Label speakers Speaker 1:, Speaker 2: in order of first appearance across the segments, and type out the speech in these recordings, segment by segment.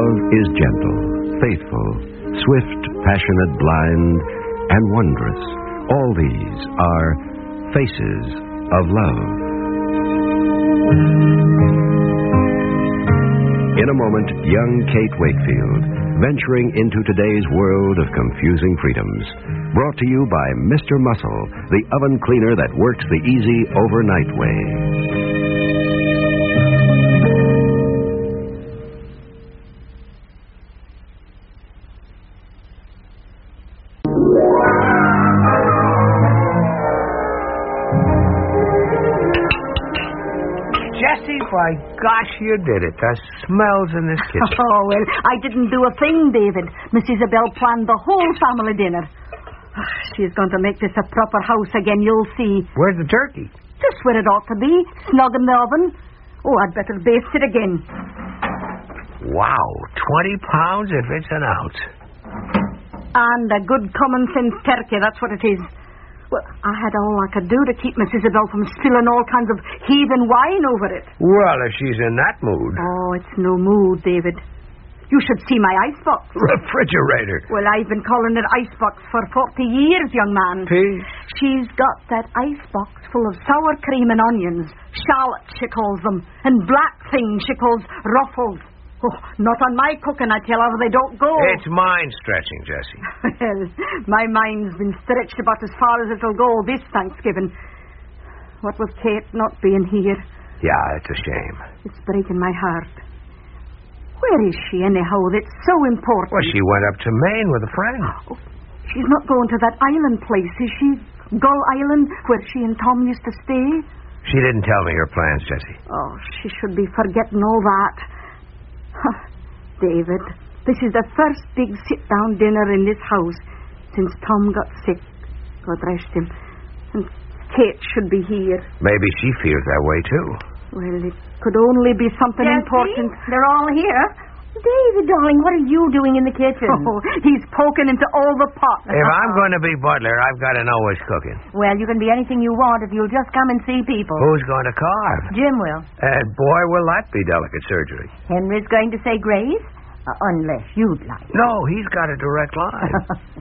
Speaker 1: Love is gentle, faithful, swift, passionate, blind, and wondrous. All these are faces of love. In a moment, young Kate Wakefield, venturing into today's world of confusing freedoms. Brought to you by Mr. Muscle, the oven cleaner that works the easy overnight way.
Speaker 2: Jessie, by gosh, you did it. The smells in this kitchen.
Speaker 3: Oh, well, I didn't do a thing, David. Miss Isabel planned the whole family dinner. She's going to make this a proper house again, you'll see.
Speaker 2: Where's the turkey?
Speaker 3: Just where it ought to be, snug in the oven. Oh, I'd better baste it again.
Speaker 2: Wow, 20 pounds if it's an ounce.
Speaker 3: And a good common sense turkey, that's what it is. Well, I had all I could do to keep Miss Isabel from spilling all kinds of heathen wine over it.
Speaker 2: Well, if she's in that mood.
Speaker 3: Oh, it's no mood, David. You should see my icebox.
Speaker 2: Refrigerator.
Speaker 3: Well, I've been calling it icebox for 40 years, young man.
Speaker 2: Peace.
Speaker 3: She's got that icebox full of sour cream and onions. Shallots, she calls them. And black things she calls ruffles. Oh, not on my cooking, I tell her. They don't go.
Speaker 2: It's mind stretching, Jessie.
Speaker 3: Well, my mind's been stretched about as far as it'll go this Thanksgiving. What with Kate not being here.
Speaker 2: Yeah, it's a shame.
Speaker 3: It's breaking my heart. Where is she, anyhow? That's so important.
Speaker 2: Well, she went up to Maine with a friend.
Speaker 3: Oh, she's not going to that island place, is she? Gull Island, where she and Tom used to stay?
Speaker 2: She didn't tell me her plans, Jessie.
Speaker 3: Oh, she should be forgetting all that. David, this is the first big sit-down dinner in this house since Tom got sick. God rest him. And Kate should be here.
Speaker 2: Maybe she feels that way, too.
Speaker 3: Well, it could only be something
Speaker 4: Jessie,
Speaker 3: important.
Speaker 4: They're all here. David, darling, what are you doing in the kitchen?
Speaker 3: Oh, he's poking into all the pots.
Speaker 2: If I'm going to be butler, I've got to know what's cooking.
Speaker 4: Well, you can be anything you want if you'll just come and see people.
Speaker 2: Who's going to carve?
Speaker 4: Jim will.
Speaker 2: And boy, will that be delicate surgery.
Speaker 4: Henry's going to say grace, unless you'd like.
Speaker 2: No, he's got a direct line.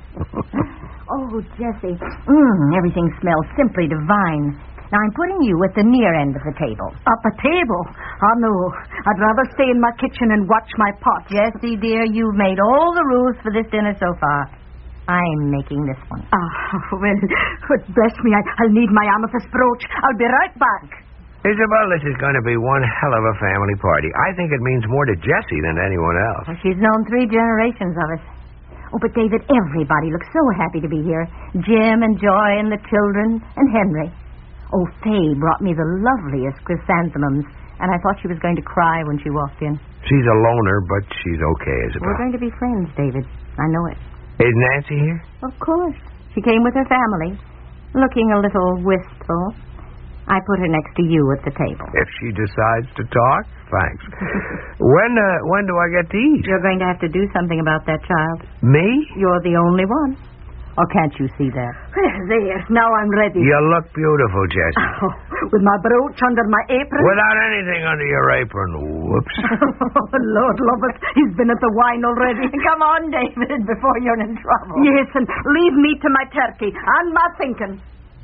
Speaker 4: Oh, Jessie, everything smells simply divine. Now, I'm putting you at the near end of the table.
Speaker 3: At the table? Oh, no. I'd rather stay in my kitchen and watch my pots.
Speaker 4: Jessie, dear, you've made all the rules for this dinner so far. I'm making this one.
Speaker 3: Well, bless me, I'll need my amethyst brooch. I'll be right back.
Speaker 2: Isabel, this is going to be one hell of a family party. I think it means more to Jessie than anyone else.
Speaker 4: Well, she's known 3 generations of us. Oh, but David, everybody looks so happy to be here. Jim and Joy and the children and Henry. Oh, Faye brought me the loveliest chrysanthemums, and I thought she was going to cry when she walked in.
Speaker 2: She's a loner, but she's okay, Isabel.
Speaker 4: We're going to be friends, David. I know it.
Speaker 2: Is Nancy here?
Speaker 4: Of course. She came with her family, looking a little wistful. I put her next to you at the table.
Speaker 2: If she decides to talk, thanks. When do I get to eat?
Speaker 4: You're going to have to do something about that child.
Speaker 2: Me?
Speaker 4: You're the only one. Or can't you see that?
Speaker 3: There, now I'm ready.
Speaker 2: You look beautiful, Jessie.
Speaker 3: Oh, with my brooch under my apron?
Speaker 2: Without anything under your apron. Whoops.
Speaker 3: Oh, Lord love us. He's been at the wine already.
Speaker 4: Come on, David, before you're in trouble.
Speaker 3: Yes, and leave me to my turkey and my thinking.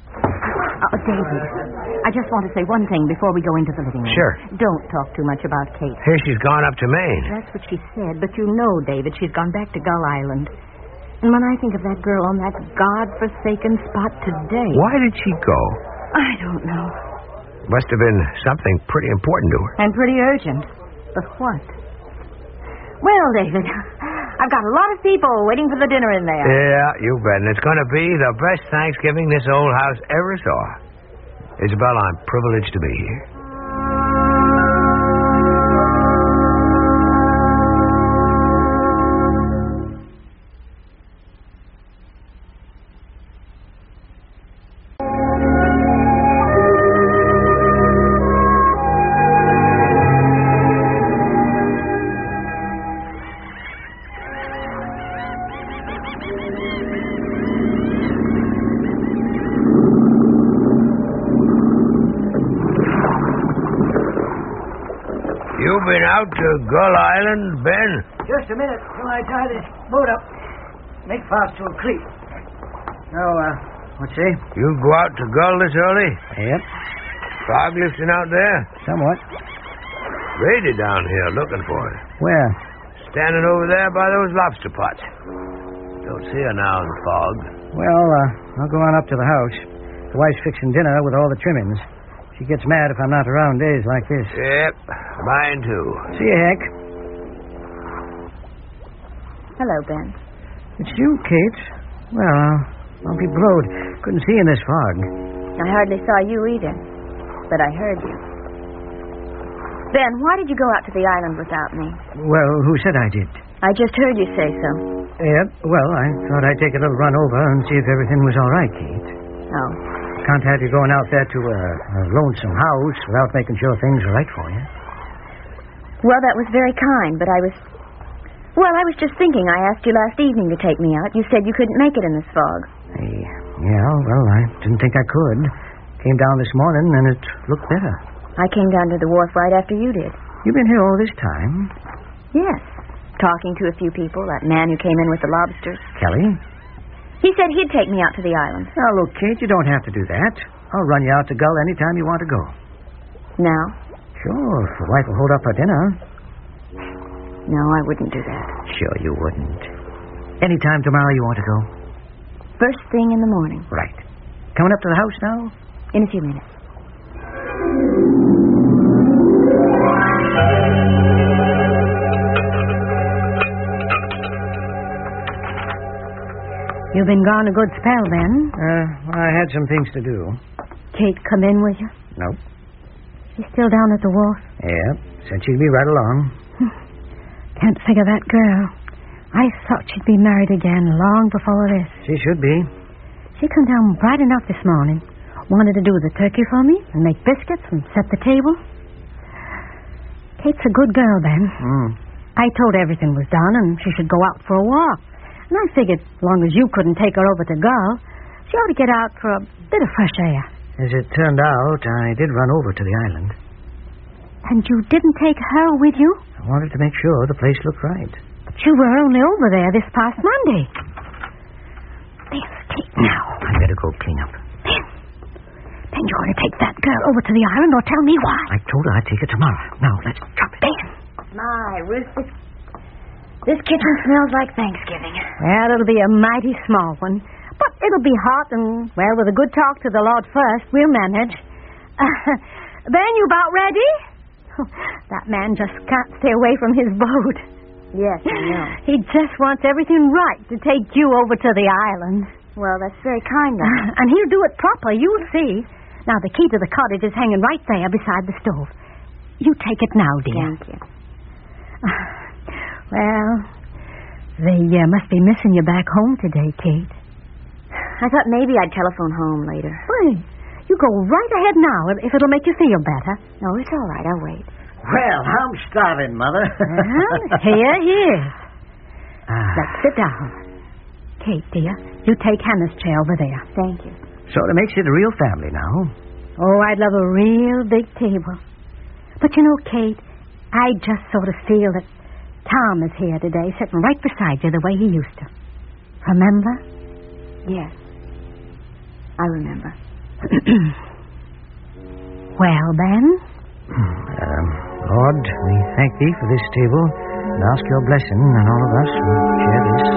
Speaker 4: David, I just want to say one thing before we go into the living room.
Speaker 2: Sure.
Speaker 4: Don't talk too much about Kate.
Speaker 2: Here she's gone up to Maine.
Speaker 4: That's what she said, but you know, David, she's gone back to Gull Island. And when I think of that girl on that God-forsaken spot today...
Speaker 2: Why did she go?
Speaker 4: I don't know.
Speaker 2: Must have been something pretty important to her.
Speaker 4: And pretty urgent. But what? Well, David, I've got a lot of people waiting for the dinner in there.
Speaker 2: Yeah, you bet. And it's going to be the best Thanksgiving this old house ever saw. Isabel, I'm privileged to be here. You been out to Gull Island, Ben?
Speaker 5: Just a minute till I tie this boat up. Make fast to a cleat. Now, what's say?
Speaker 2: You go out to gull this early?
Speaker 5: Yep,
Speaker 2: Fog lifting out there?
Speaker 5: somewhat.
Speaker 2: Brady down here looking for it.
Speaker 5: Where?
Speaker 2: Standing over there by those lobster pots. Don't see her now in the fog.
Speaker 5: Well, I'll go on up to the house. The wife's fixing dinner with all the trimmings. She gets mad if I'm not around days like this.
Speaker 2: Yep, mine too.
Speaker 5: See you, Hank.
Speaker 4: Hello, Ben.
Speaker 5: It's you, Kate. Well, I'll be blowed. Couldn't see in this fog.
Speaker 4: I hardly saw you either, but I heard you. Ben, why did you go out to the island without me?
Speaker 5: Well, who said I did?
Speaker 4: I just heard you say so.
Speaker 5: Yep, well, I thought I'd take a little run over and see if everything was all right, Kate.
Speaker 4: Oh.
Speaker 5: Can't have you going out there to a lonesome house without making sure things are right for you.
Speaker 4: Well, that was very kind, but I was just thinking. I asked you last evening to take me out. You said you couldn't make it in this fog.
Speaker 5: Yeah, well, I didn't think I could. Came down this morning and it looked better.
Speaker 4: I came down to the wharf right after you did.
Speaker 5: You've been here all this time?
Speaker 4: Yes. Talking to a few people, that man who came in with the lobsters.
Speaker 5: Kelly?
Speaker 4: He said he'd take me out to the island.
Speaker 5: Now, look, Kate, you don't have to do that. I'll run you out to Gull any time you want to go.
Speaker 4: Now?
Speaker 5: Sure, if the wife will hold up her dinner.
Speaker 4: No, I wouldn't do that.
Speaker 5: Sure you wouldn't. Any time tomorrow you want to go?
Speaker 4: First thing in the morning.
Speaker 5: Right. Coming up to the house now?
Speaker 4: In a few minutes.
Speaker 3: You've been gone a good spell, then.
Speaker 5: I had some things to do.
Speaker 3: Kate come in with you?
Speaker 5: Nope.
Speaker 3: She's still down at the wharf?
Speaker 5: Yep. Said she'd be right along.
Speaker 3: Can't figure that girl. I thought she'd be married again long before this.
Speaker 5: She should be.
Speaker 3: She come down bright enough this morning. Wanted to do the turkey for me and make biscuits and set the table. Kate's a good girl, Ben. I told her everything was done and she should go out for a walk. And I figured as long as you couldn't take her over to Gull, she ought to get out for a bit of fresh air.
Speaker 5: As it turned out, I did run over to the island.
Speaker 3: And you didn't take her with you?
Speaker 5: I wanted to make sure the place looked right.
Speaker 3: But you were only over there this past Monday. There's Kate now.
Speaker 5: I better go clean up.
Speaker 3: Ben, you're going to take that girl over to the island or tell me why.
Speaker 5: I told her I'd take her tomorrow. Now, let's drop it.
Speaker 3: Ben.
Speaker 4: My, Ruth, this kitchen smells like Thanksgiving.
Speaker 3: Well, it'll be a mighty small one. But it'll be hot and, well, with a good talk to the Lord first, we'll manage. Ben, you about ready? That man just can't stay away from his boat.
Speaker 4: Yes, I know.
Speaker 3: He just wants everything right to take you over to the island.
Speaker 4: Well, that's very kind of him.
Speaker 3: And he'll do it proper, you'll see. Now, the key to the cottage is hanging right there beside the stove. You take it now, dear.
Speaker 4: Thank you.
Speaker 3: Well, they must be missing you back home today, Kate.
Speaker 4: I thought maybe I'd telephone home later.
Speaker 3: Wait, you go right ahead now if it'll make you feel better.
Speaker 4: No, it's all right. I'll wait.
Speaker 5: Well, I'm starving, Mother.
Speaker 3: Well, here he is. Let's sit down. Kate, dear, you take Hannah's chair over there.
Speaker 4: Thank you.
Speaker 5: Sort of makes it a real family now.
Speaker 3: Oh, I'd love a real big table. But you know, Kate, I just sort of feel that Tom is here today, sitting right beside you the way he used to. Remember?
Speaker 4: Yes. I remember.
Speaker 3: Well, Ben?
Speaker 5: Lord, we thank thee for this table and ask your blessing on all of us who share this.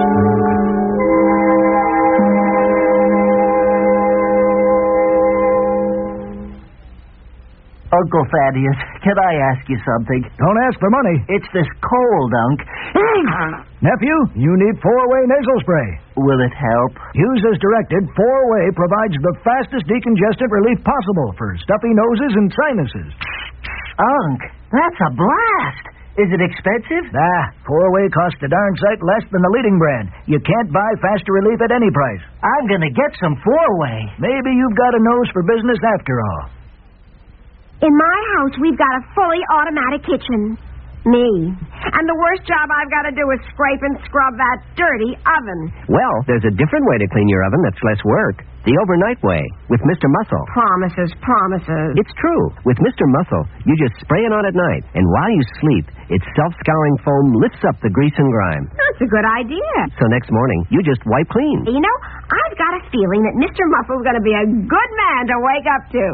Speaker 6: Uncle Thaddeus, can I ask you something?
Speaker 7: Don't ask for money.
Speaker 6: It's this cold, Unc.
Speaker 7: Nephew, you need 4-way nasal spray.
Speaker 6: Will it help?
Speaker 7: Use as directed, 4-way provides the fastest decongestant relief possible for stuffy noses and sinuses.
Speaker 6: Unc, that's a blast. Is it expensive?
Speaker 7: Nah, 4-way costs a darn sight less than the leading brand. You can't buy faster relief at any price.
Speaker 6: I'm going to get some 4-way.
Speaker 7: Maybe you've got a nose for business after all.
Speaker 8: In my house, we've got a fully automatic kitchen. Me. And the worst job I've got to do is scrape and scrub that dirty oven.
Speaker 9: Well, there's a different way to clean your oven that's less work. The overnight way, with Mr. Muscle.
Speaker 8: Promises.
Speaker 9: It's true. With Mr. Muscle, you just spray it on at night, and while you sleep, its self-scouring foam lifts up the grease and grime.
Speaker 8: That's a good idea.
Speaker 9: So next morning, you just wipe clean.
Speaker 8: You know, I've got a feeling that Mr. Muscle's going to be a good man to wake up to.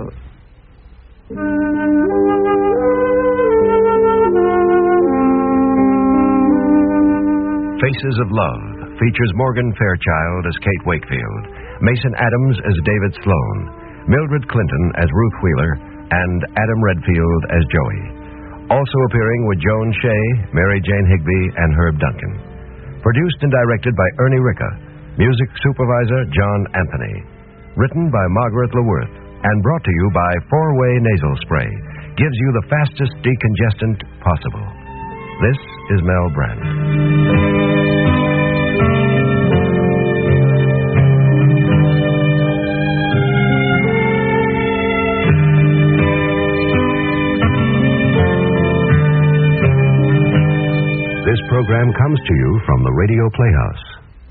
Speaker 1: Faces of Love features Morgan Fairchild as Kate Wakefield, Mason Adams as David Sloan, Mildred Clinton as Ruth Wheeler, and Adam Redfield as Joey. Also appearing were Joan Shea, Mary Jane Higby, and Herb Duncan. Produced and directed by Ernie Ricca. Music supervisor John Anthony. Written by Margaret LeWorth. And brought to you by 4-Way Nasal Spray. Gives you the fastest decongestant possible. This is Mel Brandt. This program comes to you from the Radio Playhouse.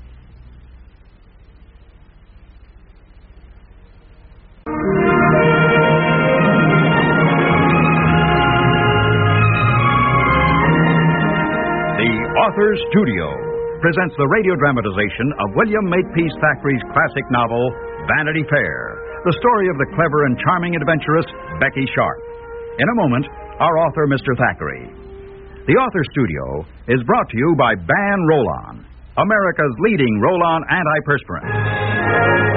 Speaker 10: Authors Studio presents the radio dramatization of William Makepeace Thackeray's classic novel, Vanity Fair, the story of the clever and charming adventuress, Becky Sharp. In a moment, our author, Mr. Thackeray. The Author Studio is brought to you by Ban Roll-On, America's leading roll-on antiperspirant.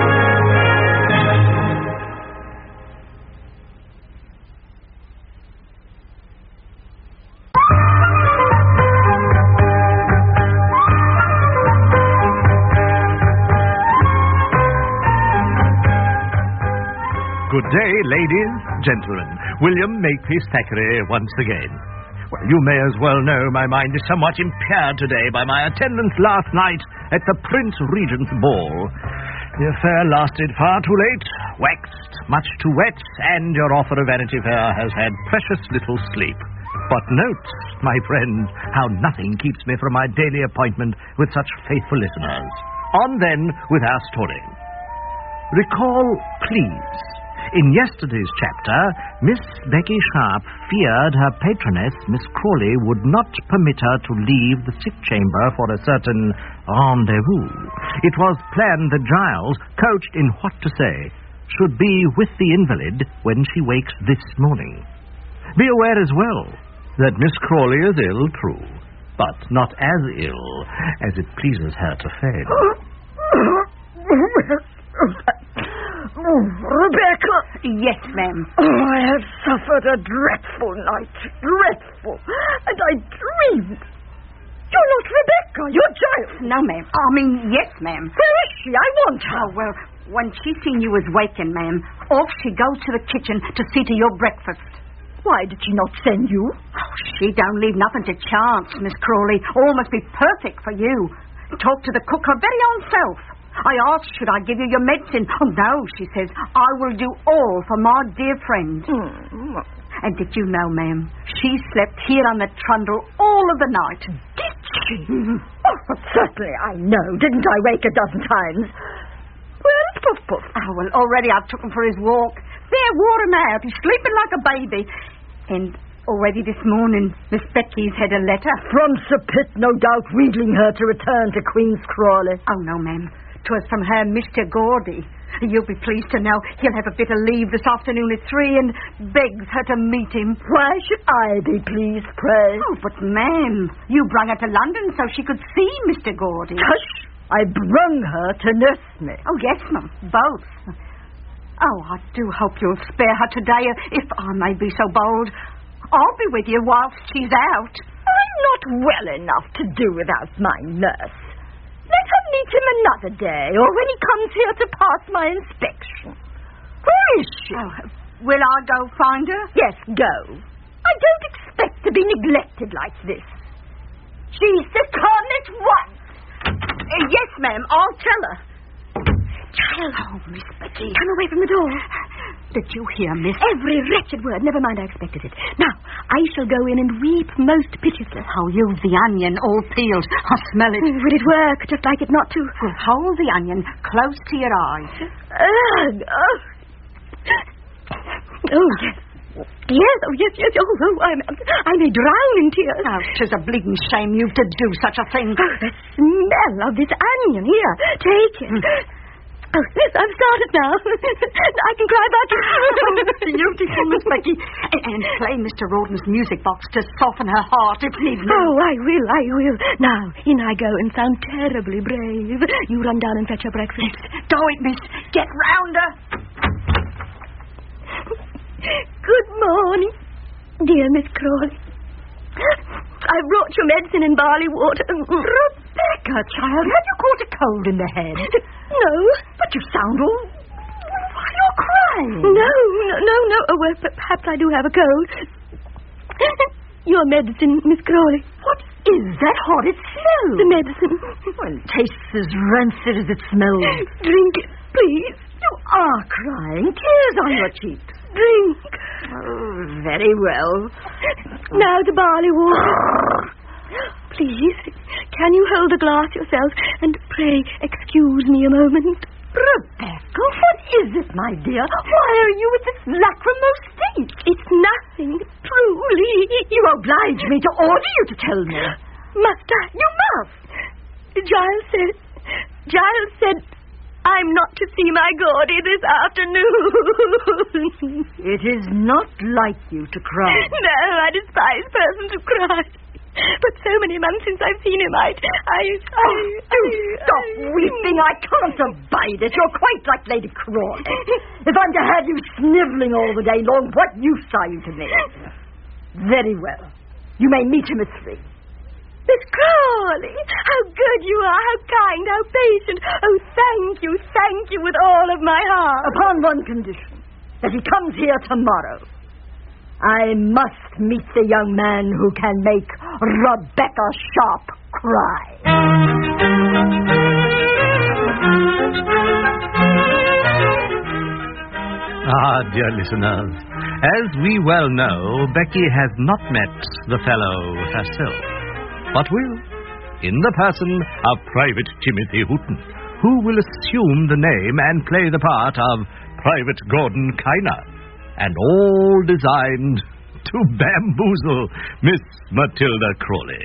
Speaker 11: Good day, ladies, gentlemen. William Makepeace Thackeray once again. Well, you may as well know my mind is somewhat impaired today by my attendance last night at the Prince Regent's Ball. The affair lasted far too late, waxed much too wet, and your author of Vanity Fair has had precious little sleep. But note, my friend, how nothing keeps me from my daily appointment with such faithful listeners. On then with our story. Recall, please, in yesterday's chapter, Miss Becky Sharp feared her patroness, Miss Crawley, would not permit her to leave the sick chamber for a certain rendezvous. It was planned that Giles, coached in what to say, should be with the invalid when she wakes this morning. Be aware as well that Miss Crawley is ill, true, but not as ill as it pleases her to feign.
Speaker 12: Rebecca!
Speaker 8: Yes, ma'am.
Speaker 12: I have suffered a dreadful night. Dreadful. And I dreamed. You're not Rebecca. You're Giles.
Speaker 8: No, ma'am. I mean, yes, ma'am.
Speaker 12: Where is she? I want her.
Speaker 8: Oh, well, when she seen you was waking, ma'am, off she goes to the kitchen to see to your breakfast.
Speaker 12: Why did she not send you?
Speaker 8: Oh, she don't leave nothing to chance, Miss Crawley. All must be perfect for you. Talk to the cook her very own self. I asked, should I give you your medicine? Oh, no, she says, I will do all for my dear friend. And did you know, ma'am, she slept here on the trundle all of the night.
Speaker 12: Did she? Oh, certainly I know. Didn't I wake a dozen times? Where's Puff Puff?
Speaker 8: Oh, well, already I've took him for his walk. There, wore him out. He's sleeping like a baby. And already this morning, Miss Becky's had a letter.
Speaker 12: From Sir Pitt, no doubt, wheedling her to return to Queen's Crawley.
Speaker 8: Oh, no, ma'am. 'Twas from her Mr. Gordy. You'll be pleased to know he'll have a bit of leave this afternoon at 3 and begs her to meet him.
Speaker 12: Why should I be pleased, pray?
Speaker 8: Oh, but ma'am, you brung her to London so she could see Mr. Gordy.
Speaker 12: Hush! I brung her to nurse me.
Speaker 8: Oh, yes, ma'am, both. Oh, I do hope you'll spare her today, if I may be so bold. I'll be with you whilst she's out.
Speaker 12: I'm not well enough to do without my nurse. Let her meet him another day, or when he comes here to pass my inspection. Where is she?
Speaker 8: Oh, will I go find her?
Speaker 12: Yes, go. I don't expect to be neglected like this. She's to come at once.
Speaker 8: Yes, ma'am, I'll tell her.
Speaker 12: Hello, Miss Becky. Come away from the door.
Speaker 8: Did you hear, miss?
Speaker 12: Every wretched word. Never mind, I expected it. Now, I shall go in and weep most piteously.
Speaker 8: Oh, you've the onion all peeled. I smell it.
Speaker 12: Would it work? Just like it not to.
Speaker 8: Well, hold the onion close to your eyes.
Speaker 12: Oh, yes. Yes, oh, yes. Oh, I may drown in tears.
Speaker 8: Oh, 'tis a bleeding shame you've to do such a thing.
Speaker 12: Oh, the smell of this onion. Here, take it. Oh, yes, I've started now. I can cry back.
Speaker 8: Oh, beautiful, Miss Becky. And play Mr. Rawdon's music box to soften her heart if need be.
Speaker 12: Oh, I will. Now, in I go and sound terribly brave. You run down and fetch her breakfast.
Speaker 8: Do it, miss. Get round her.
Speaker 12: Good morning, dear Miss Crawley. I brought your medicine in barley water.
Speaker 8: Rebecca, child, have you caught a cold in the head?
Speaker 12: No.
Speaker 8: But you sound all... Why, you're crying.
Speaker 12: No. Oh, well, perhaps I do have a cold. Your medicine, Miss Crawley.
Speaker 8: What is that horrid smell?
Speaker 12: The medicine.
Speaker 8: Well, it tastes as rancid as it smells.
Speaker 12: Drink it, please.
Speaker 8: You are crying. Tears on your cheeks.
Speaker 12: Drink.
Speaker 8: Oh, very well.
Speaker 12: Now the barley water. Please, can you hold the glass yourself and pray excuse me a moment?
Speaker 8: Rebecca, what is it, my dear? Why are you with this lachrymose state?
Speaker 12: It's nothing, truly.
Speaker 8: You oblige me to order you to tell me.
Speaker 12: Must I?
Speaker 8: You must.
Speaker 12: Giles said I'm not to see my Gordy this afternoon.
Speaker 8: It is not like you to cry.
Speaker 12: No, I despise persons who cry. But so many months since I've seen him,
Speaker 8: Stop weeping. I can't abide it. You're quite like Lady Crawley. If I'm to have you snivelling all the day long, what use are you to me? Very well. You may meet him at 3.
Speaker 12: Miss Crawley, how good you are, how kind, how patient. Oh, thank you with all of my heart.
Speaker 8: Upon one condition, that he comes here tomorrow. I must meet the young man who can make Rebecca Sharp cry.
Speaker 11: Dear listeners, as we well know, Becky has not met the fellow herself, but will, in the person of Private Timothy Hooton, who will assume the name and play the part of Private Gordon Kiner, and all designed to bamboozle Miss Matilda Crawley.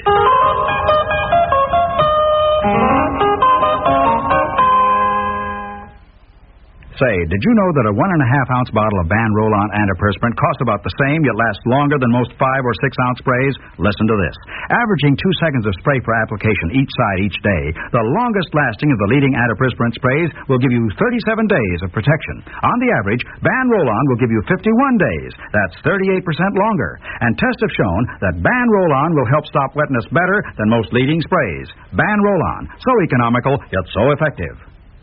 Speaker 10: Say, did you know that a 1.5-ounce bottle of Ban Roll-On antiperspirant costs about the same, yet lasts longer than most 5 or 6-ounce sprays? Listen to this. Averaging 2 seconds of spray per application each side each day, the longest lasting of the leading antiperspirant sprays will give you 37 days of protection. On the average, Ban Roll-On will give you 51 days. That's 38% longer. And tests have shown that Ban Roll-On will help stop wetness better than most leading sprays. Ban Roll-On. So economical, yet so effective.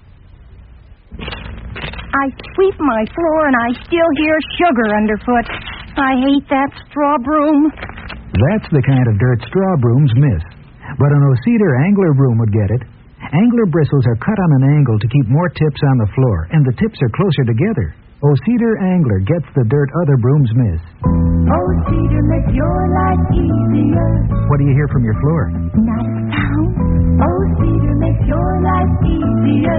Speaker 3: I sweep my floor and I still hear sugar underfoot. I hate that straw broom.
Speaker 7: That's the kind of dirt straw brooms miss. But an O-Cedar angler broom would get it. Angler bristles are cut on an angle to keep more tips on the floor, and the tips are closer together. O-Cedar angler gets the dirt other brooms miss.
Speaker 13: O-Cedar makes your life easier.
Speaker 7: What do you hear from your floor?
Speaker 3: Not a sound.
Speaker 13: O-Cedar makes your life easier.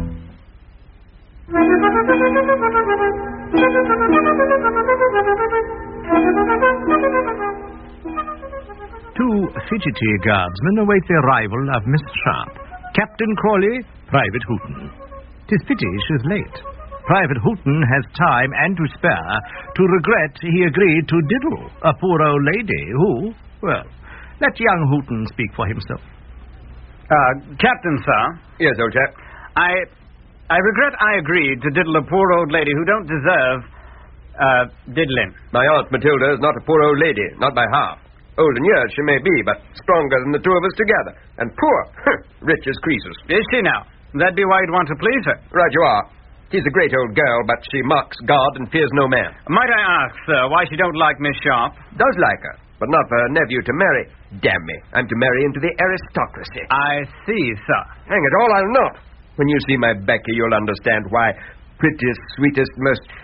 Speaker 11: Two fidgety guardsmen await the arrival of Miss Sharp. Captain Crawley, Private Hooton. 'Tis pity she's late. Private Hooton has time and to spare to regret he agreed to diddle a poor old lady who, well, let young Hooton speak for himself.
Speaker 14: Captain, sir.
Speaker 15: Yes, old chap.
Speaker 14: I regret I agreed to diddle a poor old lady who don't deserve, diddling.
Speaker 15: My Aunt Matilda is not a poor old lady, not by half. Old in years she may be, but stronger than the two of us together. And poor, rich as Croesus.
Speaker 14: Is she now? That'd be why you'd want to please her.
Speaker 15: Right you are. She's a great old girl, but she mocks God and fears no man.
Speaker 14: Might I ask, sir, why she don't like Miss Sharp?
Speaker 15: Does like her, but not for her nephew to marry. Damn me, I'm to marry into the aristocracy.
Speaker 14: I see, sir.
Speaker 15: Hang it all, I'll not. When you see my Becky, you'll understand why. Prettiest, sweetest, most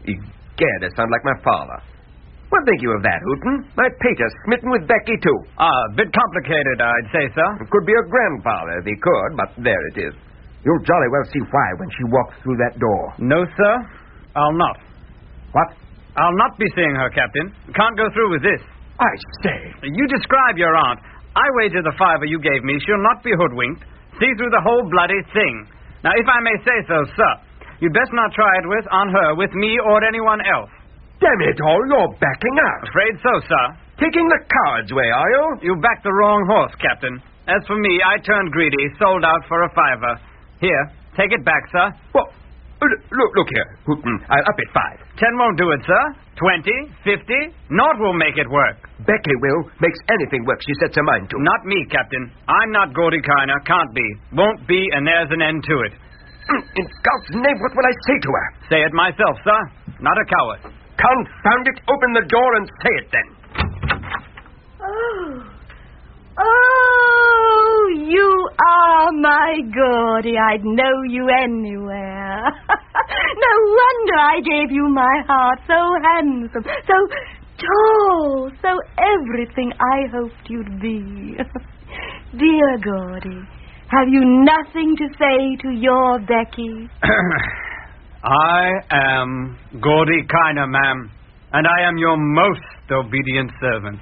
Speaker 15: Egad, I sound like my father. What think you of that, Hooton? My pater's smitten with Becky, too.
Speaker 14: A bit complicated, I'd say, sir.
Speaker 15: It could be a grandfather if he could, but there it is. You'll jolly well see why when she walks through that door.
Speaker 14: No, sir. I'll not.
Speaker 15: What?
Speaker 14: I'll not be seeing her, Captain. Can't go through with this.
Speaker 15: I say.
Speaker 14: You describe your aunt. I wager the $5 you gave me she'll not be hoodwinked. See through the whole bloody thing. Now, if I may say so, sir, you'd best not try it on her, with me, or anyone else.
Speaker 15: Damn it all, you're backing out.
Speaker 14: Afraid so, sir.
Speaker 15: Taking the coward's way, are you?
Speaker 14: You backed the wrong horse, Captain. As for me, I turned greedy, sold out for a $5. Here, take it back, sir.
Speaker 15: Well, look here, Hooton. I'll up it 5.
Speaker 14: 10 won't do it, sir. 20, 50, naught will make it work.
Speaker 15: Becky will. Makes anything work she sets her mind to.
Speaker 14: Not me, Captain. I'm not Gordy Kiner. Can't be. Won't be, and there's an end to it.
Speaker 15: In God's name, what will I say to her?
Speaker 14: Say it myself, sir. Not a coward.
Speaker 15: Confound it. Open the door and say it then.
Speaker 12: Oh, you are my Gordy. I'd know you anywhere. No wonder I gave you my heart. So handsome, so tall, so everything I hoped you'd be. Dear Gordy, have you nothing to say to your Becky?
Speaker 14: I am Gordy Kiner, ma'am, and I am your most obedient servant.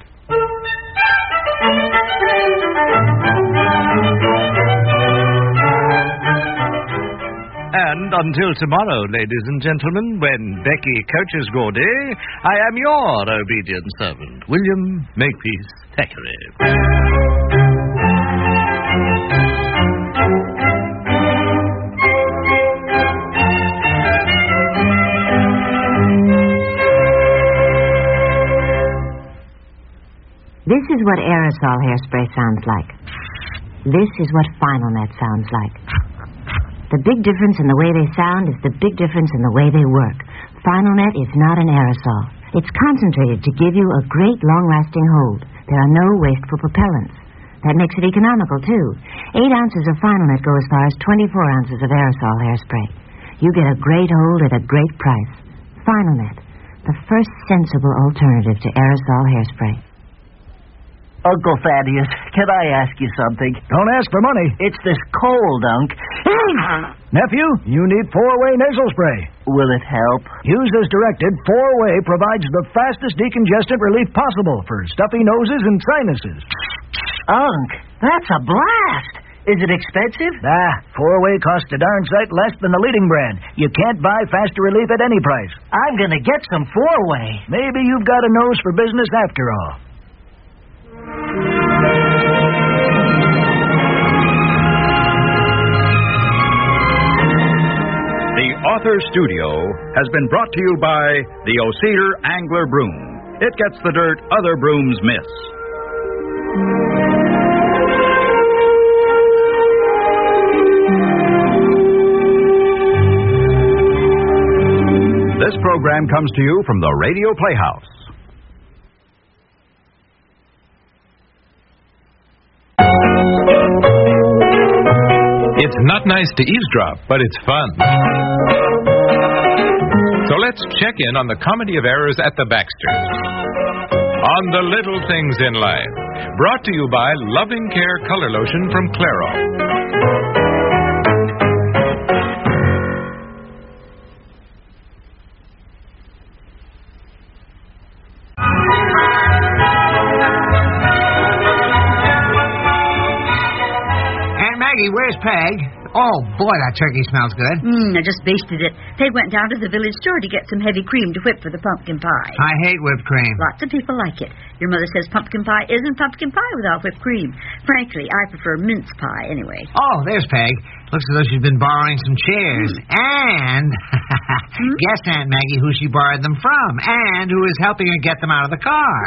Speaker 11: And until tomorrow, ladies and gentlemen, when Becky coaches Gordy, I am your obedient servant, William Makepeace Thackeray.
Speaker 4: This is what aerosol hairspray sounds like. This is what Final Net sounds like. The big difference in the way they sound is the big difference in the way they work. Final Net is not an aerosol. It's concentrated to give you a great long-lasting hold. There are no wasteful propellants. That makes it economical, too. 8 ounces of Final Net go as far as 24 ounces of aerosol hairspray. You get a great hold at a great price. Final Net, the first sensible alternative to aerosol hairspray.
Speaker 6: Uncle Thaddeus, can I ask you something?
Speaker 5: Don't ask for money.
Speaker 6: It's this cold, Unc.
Speaker 5: Nephew, you need 4-way nasal spray.
Speaker 6: Will it help?
Speaker 5: Used as directed, 4-way provides the fastest decongestant relief possible for stuffy noses and sinuses.
Speaker 6: Unc, that's a blast. Is it expensive?
Speaker 5: 4-way costs a darn sight less than the leading brand. You can't buy faster relief at any price.
Speaker 6: I'm going to get some 4-way.
Speaker 5: Maybe you've got a nose for business after all.
Speaker 10: The Author Studio has been brought to you by the O'Cedar Angler Broom. It gets the dirt other brooms miss. This program comes to you from the Radio Playhouse.
Speaker 16: It's not nice to eavesdrop, but it's fun. So let's check in on the comedy of errors at the Baxters. On the little things in life. Brought to you by Loving Care Color Lotion from Claro.
Speaker 2: Where's Peg? Oh, boy, that turkey smells good.
Speaker 8: I just basted it. Peg went down to the village store to get some heavy cream to whip for the pumpkin pie.
Speaker 2: I hate whipped cream.
Speaker 8: Lots of people like it. Your mother says pumpkin pie isn't pumpkin pie without whipped cream. Frankly, I prefer mince pie anyway.
Speaker 2: Oh, there's Peg. Looks as though she's been borrowing some chairs. And guess, Aunt Maggie, who she borrowed them from and who is helping her get them out of the car.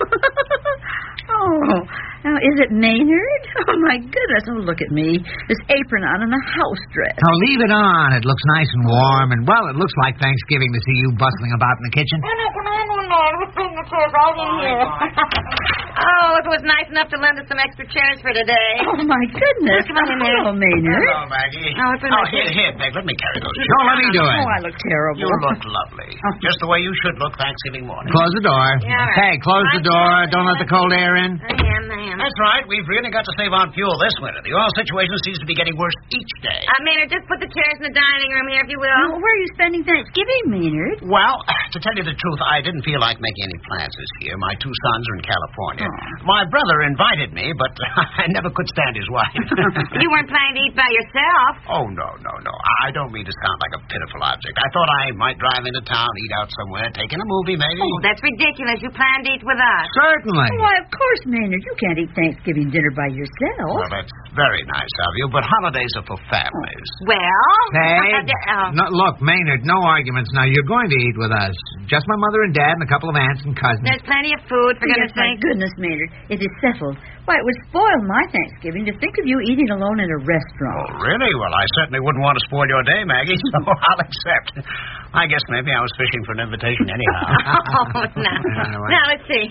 Speaker 8: Oh, now, is it Maynard? Oh, my goodness. Oh, look at me. This apron on and a house dress.
Speaker 2: Oh, leave it on. It looks nice and warm. And, well, it looks like Thanksgiving to see you bustling about in the kitchen.
Speaker 12: Come on. Let's bring the chairs right in here.
Speaker 17: Oh, if it was nice enough to lend us some extra chairs for today.
Speaker 18: Oh, my goodness.
Speaker 17: Come on in there.
Speaker 18: Hello, Maynard.
Speaker 2: Hello, Maggie.
Speaker 17: Oh, it's nice.
Speaker 2: Here, Meg, let me carry those. Sure, let me do it.
Speaker 18: Oh, I look terrible.
Speaker 2: You look lovely. Just the way you should look Thanksgiving morning.
Speaker 19: Close the door.
Speaker 17: Yeah, right.
Speaker 19: Hey, close the door. Don't let the cold air in.
Speaker 17: I am.
Speaker 2: That's right. We've really got to save on fuel this winter. The oil situation seems to be getting worse each day.
Speaker 17: Maynard, just put the chairs in the dining room here, if you will.
Speaker 18: Oh, where are you spending Thanksgiving, Maynard?
Speaker 2: Well, to tell you the truth, I didn't feel like making any plans this year. My two sons are in California.
Speaker 18: Oh.
Speaker 2: My brother invited me, but I never could stand his wife.
Speaker 17: You weren't planning to eat by yourself.
Speaker 2: Oh, no. I don't mean to sound like a pitiful object. I thought I might drive into town, eat out somewhere, take in a movie, maybe.
Speaker 17: Oh, that's ridiculous. You planned to eat with us.
Speaker 19: Certainly.
Speaker 18: Why, of course, Maynard. You can't eat Thanksgiving dinner by yourself.
Speaker 2: Well, that's very nice of you, but holidays are for families.
Speaker 17: Well...
Speaker 19: Hey, no, look, Maynard, no arguments now. You're going to eat with us. Just my mother and dad and a couple of aunts and cousins.
Speaker 17: There's plenty of food, for goodness
Speaker 18: My
Speaker 17: sake.
Speaker 18: goodness, Maynard. It is settled. Why, it would spoil my Thanksgiving to think of you eating alone in a restaurant.
Speaker 2: Oh, really? Well, I certainly wouldn't want to spoil your day, Maggie, so I'll accept. I guess maybe I was fishing for an invitation anyhow.
Speaker 17: Oh, no. Now, let's see.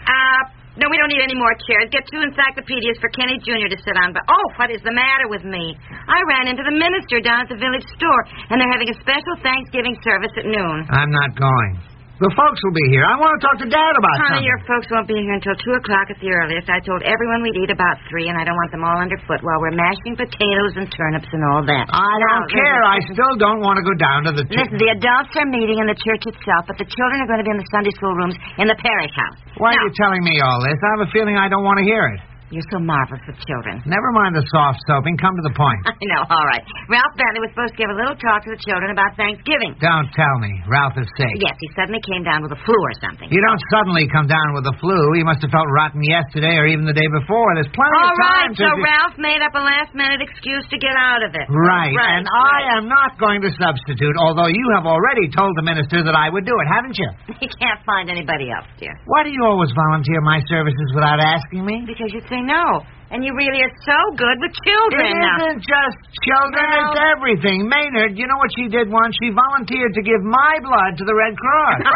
Speaker 17: No, we don't need any more chairs. Get 2 encyclopedias for Kenny Jr. to sit on. But, what is the matter with me? I ran into the minister down at the village store, and they're having a special Thanksgiving service at noon.
Speaker 19: I'm not going. The folks will be here. I want to talk to Dad about
Speaker 17: Honey,
Speaker 19: something.
Speaker 17: your folks won't be here until 2 o'clock at the earliest. I told everyone we'd eat about 3, and I don't want them all underfoot while we're mashing potatoes and turnips and all that.
Speaker 19: I don't care. I still don't want to go down to the...
Speaker 17: Listen, the adults are meeting in the church itself, but the children are going to be in the Sunday school rooms in the parish house.
Speaker 19: Why are you telling me all this? I have a feeling I don't want to hear it.
Speaker 17: You're so marvelous with children.
Speaker 19: Never mind the soft soaping. Come to the point.
Speaker 17: I know, all right. Ralph Bentley was supposed to give a little talk to the children about Thanksgiving.
Speaker 19: Don't tell me. Ralph is sick.
Speaker 17: Yes, he suddenly came down with a flu or something.
Speaker 19: You don't suddenly come down with the flu. He must have felt rotten yesterday or even the day before. There's plenty
Speaker 17: all
Speaker 19: of time
Speaker 17: right, so Ralph made up a last-minute excuse to get out of it.
Speaker 19: Right, and I am not going to substitute, although you have already told the minister that I would do it, haven't you?
Speaker 17: He can't find anybody else, dear.
Speaker 19: Why do you always volunteer my services without asking me?
Speaker 17: Because you'd say no. And you really are so good with children.
Speaker 19: It isn't just children, it's everything. Maynard, you know what she did once? She volunteered to give my blood to the Red Cross.